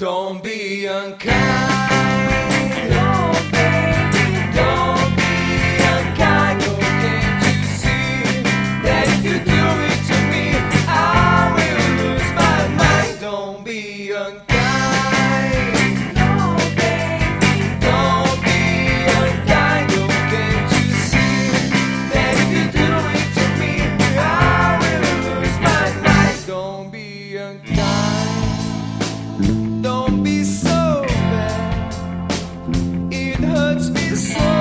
Don't be unkind. Oh, baby, don't be unkind. Oh, can't you see that if you do it to me, I will lose my mind? Don't be unkind. Oh, baby, don't be unkind. Oh, can't you see that if you do it to me, I will lose my mind? Don't be unkind. Don't be so bad, it hurts me so.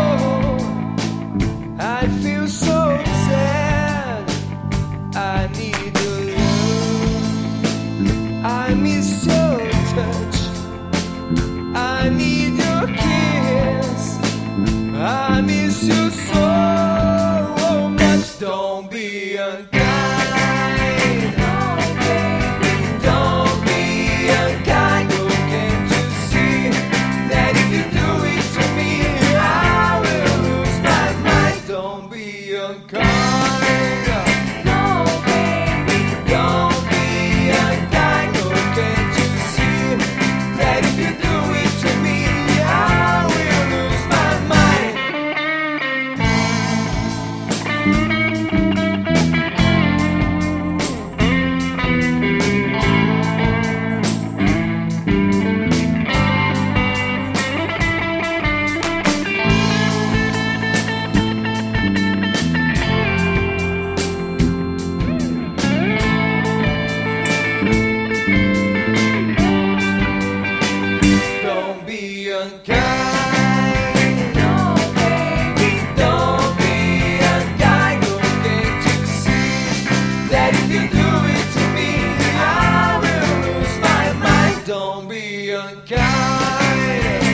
I feel so sad, I need your love. I miss your touch, I need your kiss. I miss you so much. Don't be unkind. Don't be unkind.